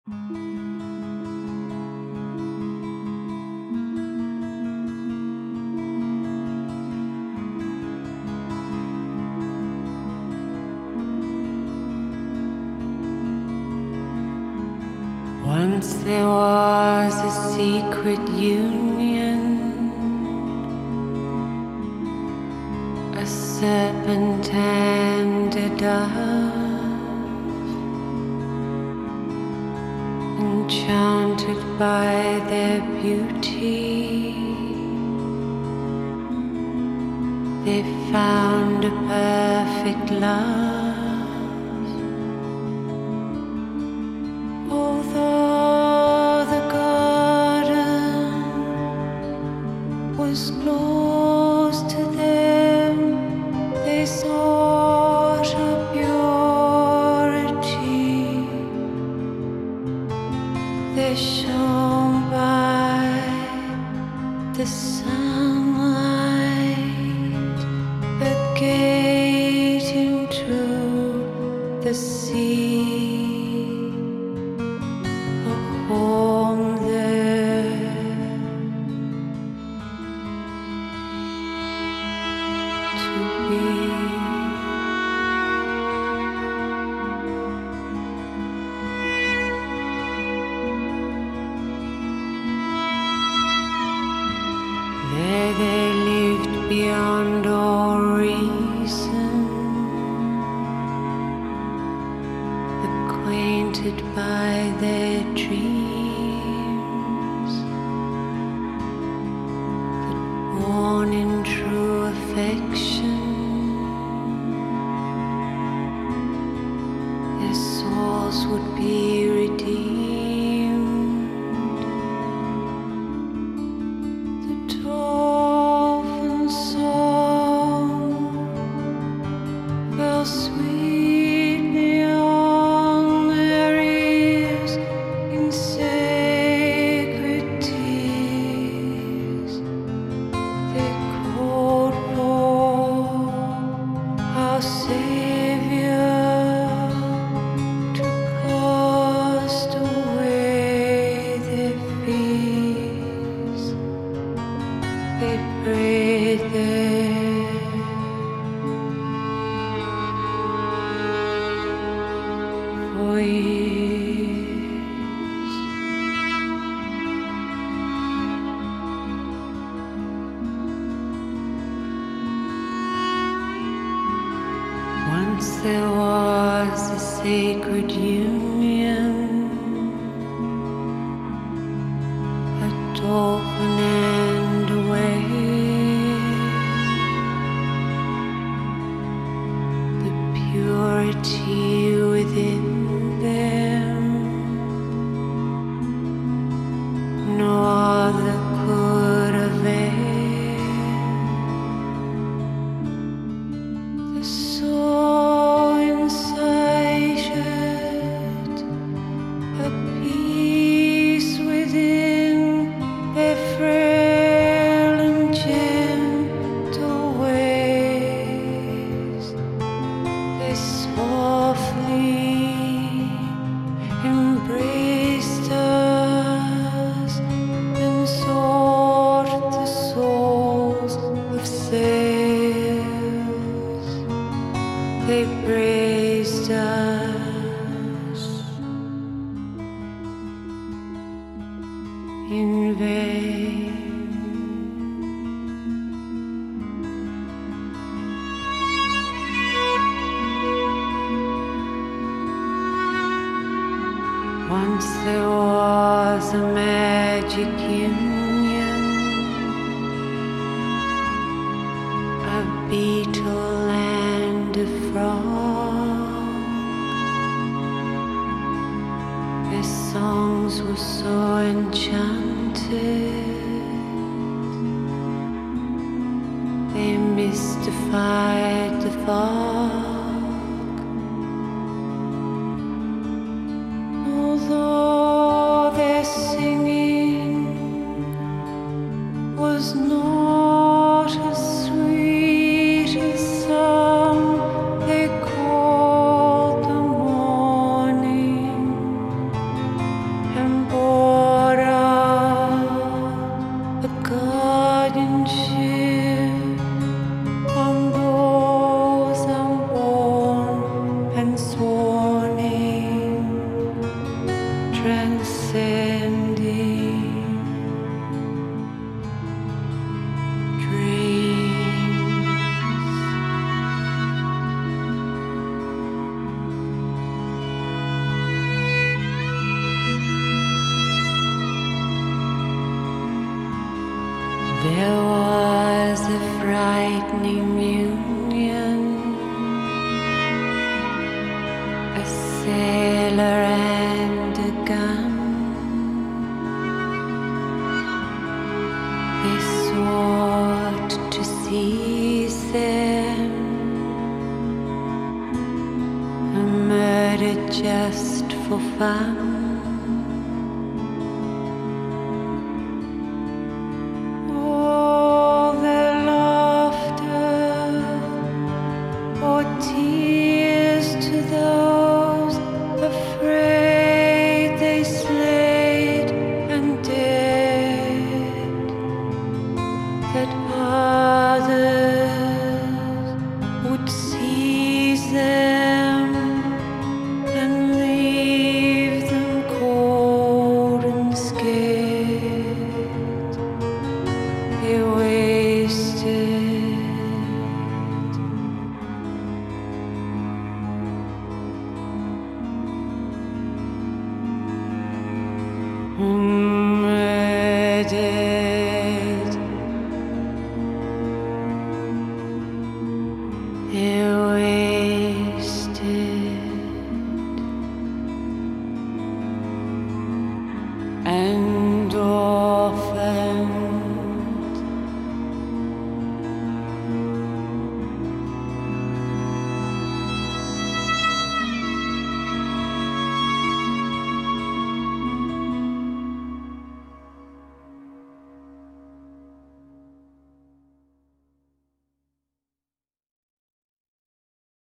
Once there was a secret union, a serpent and a dove, enchanted by their beauty. They found a perfect love. Although the garden was closed to them, they sought a purity. They shone by the sunlight, a gate into the sea, a home there to be. There they lived beyond all reason, acquainted by their dreams, but born in true affection. Their souls would be redeemed. The dolphin song fell sweetly on their ears in sacred tears. They called for our Savior to cast away their fears. They prayed there for years. Once there was a sacred union, a dolphin and a whale, the purity within them no other could avail. The soul insatiate, a peace within their frail and gentle ways. They softly embraced us and sought the souls of sails. They praised us in vain. Once there was a magic union, a beetle and a frog. Their songs were so enchanted, they mystified the fog. Although their singing was not as sweet as some they called the morning, transcending dreams. There was a frightening union, a sailor and a gun. They sought to seize them, a murder just for fun. All their laughter or tears to those afraid they slayed and dead, that others would seize them and leave them cold and scared. They wasted. Murder.